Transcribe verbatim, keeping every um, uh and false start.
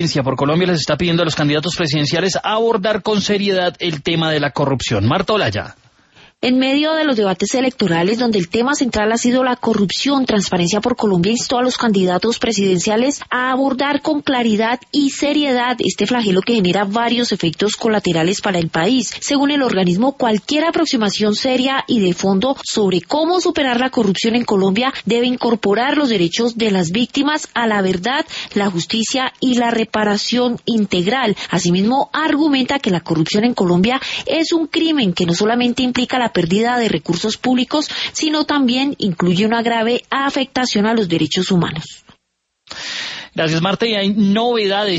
por Colombia les está pidiendo a los candidatos presidenciales abordar con seriedad el tema de la corrupción. Marta Olaya. En medio de los debates electorales, donde el tema central ha sido la corrupción, Transparencia por Colombia instó a los candidatos presidenciales a abordar con claridad y seriedad este flagelo que genera varios efectos colaterales para el país. Según el organismo, cualquier aproximación seria y de fondo sobre cómo superar la corrupción en Colombia debe incorporar los derechos de las víctimas a la verdad, la justicia y la reparación integral. Asimismo, argumenta que la corrupción en Colombia es un crimen que no solamente implica la pérdida de recursos públicos, sino también incluye una grave afectación a los derechos humanos. Gracias, Marta. Y hay novedades.